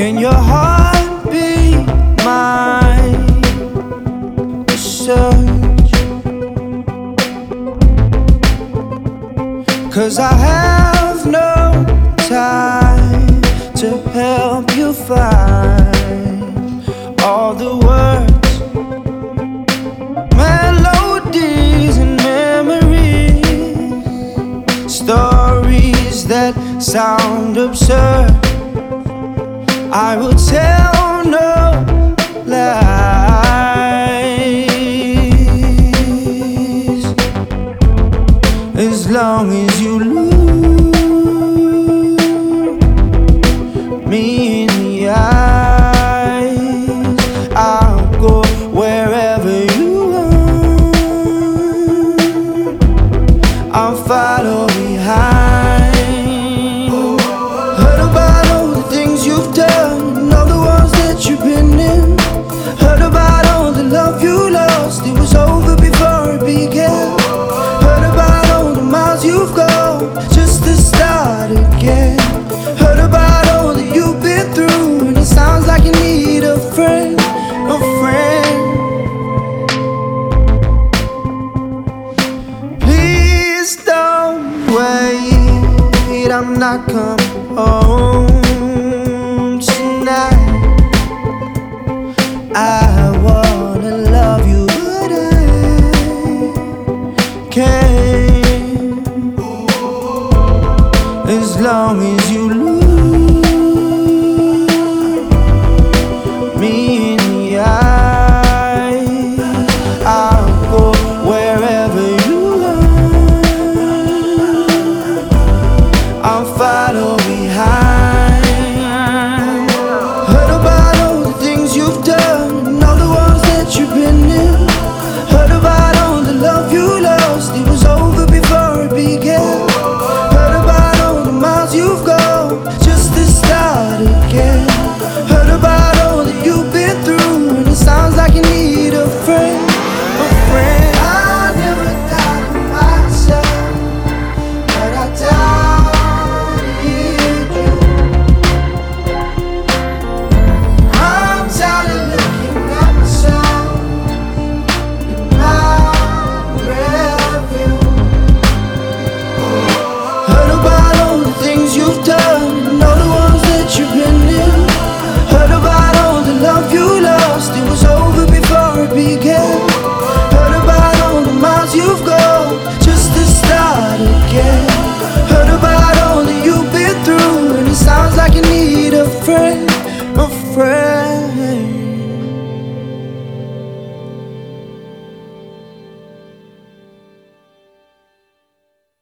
Can your heart be my search? 'Cause I have no time to help you find all the words, melodies and memories, stories that sound absurd. I will tell no lies as long as you look me in the eyes. I'll go wherever you want. I'll follow behind. Heard about all the things you've done, all the wars that you've been in. Heard about all the love you lost, it was over before it began. Heard about all the miles you've gone just to start again. Heard about all that you've been through, and it sounds like you need a friend, a friend. Please don't wait, I'm not coming home tonight. I wanna love you, but I can't. As long as you look me in the eye, I'll go wherever you are. I'll follow behind. Heard about all the things you've done, and all the wars that you've been in. Heard about all the love you lost, it was over before it began. Heard about all the miles you've gone just to start again. Heard about all that you've been through, and it sounds like you need a friend, a friend. I never doubted myself, but I doubted you. I'm tired of looking at myself in my rearview. Heard about all the things you've done, and all the ones that you've been in. Heard about all the love you lost, it was over before it began. Heard about all the miles you've gone just to start again. Heard about all that you've been through, and it sounds like you need a friend, a friend.